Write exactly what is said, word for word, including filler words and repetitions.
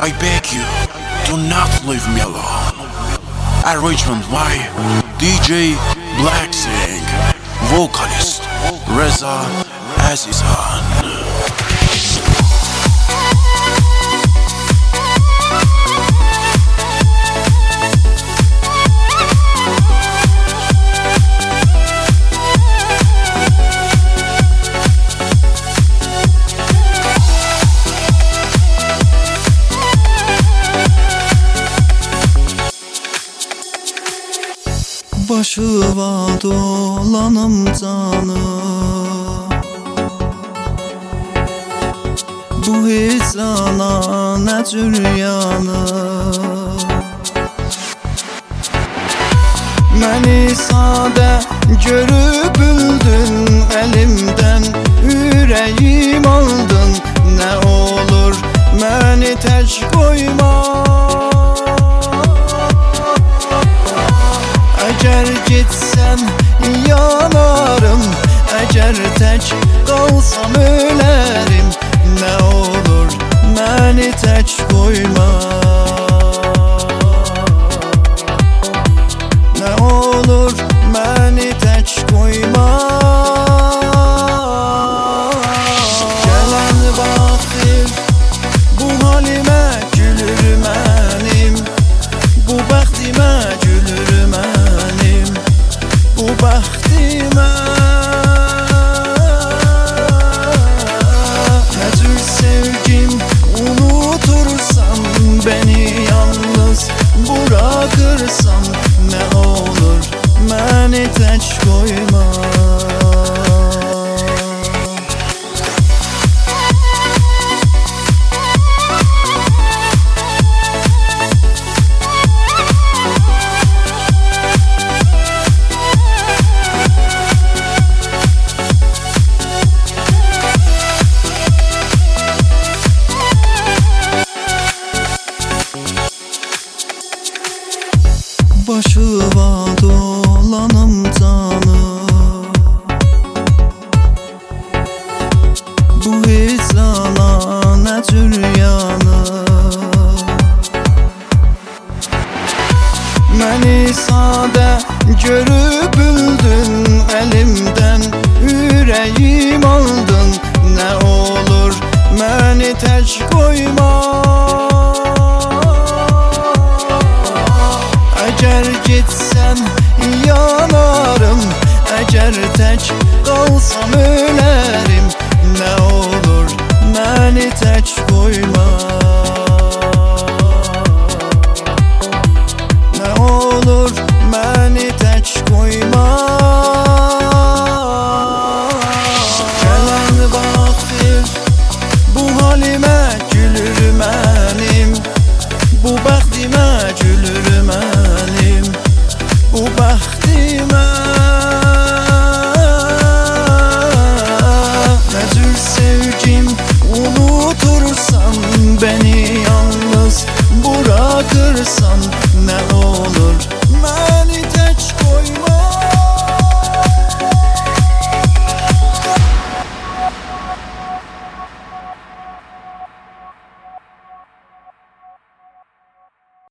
I beg you, do not leave me alone. Arrangement by D J Black Sing, vocalist Reza Azizhan. Başıva dolanım canım, bu hicrana nə cür yanım. Məni sadə görüb büldün, əlimdən ürəyim aldın. Nə olur məni tək qoyma, əgər getsən yanarım, əgər tək qalsam ölərim. Nə olur məni tək qoyma, nə olur məni tək qoyma. Gələn vaxtır bu halimə gülür mənim, bu bəxtimə gülür mənim, bu bəxtimə. Nə cür sevgim unutursan, beni yalnız bırakırsan. Nə olur məni tək qoyma. Başıva dolanım canım, bu hicrana nə cür yanım. Məni sadə görüb büldün, əlimdən ürəyim aldın. Nə olur məni tək qoyma, əgər getsən yanarım, əgər tək qalsam ölərim. Nə olur məni tək qoyma, nə olur məni tək qoyma. Gələn vaxtır bu halimə gülür mənim, bu bəxtimə gülür mənim, bu bəxtimə.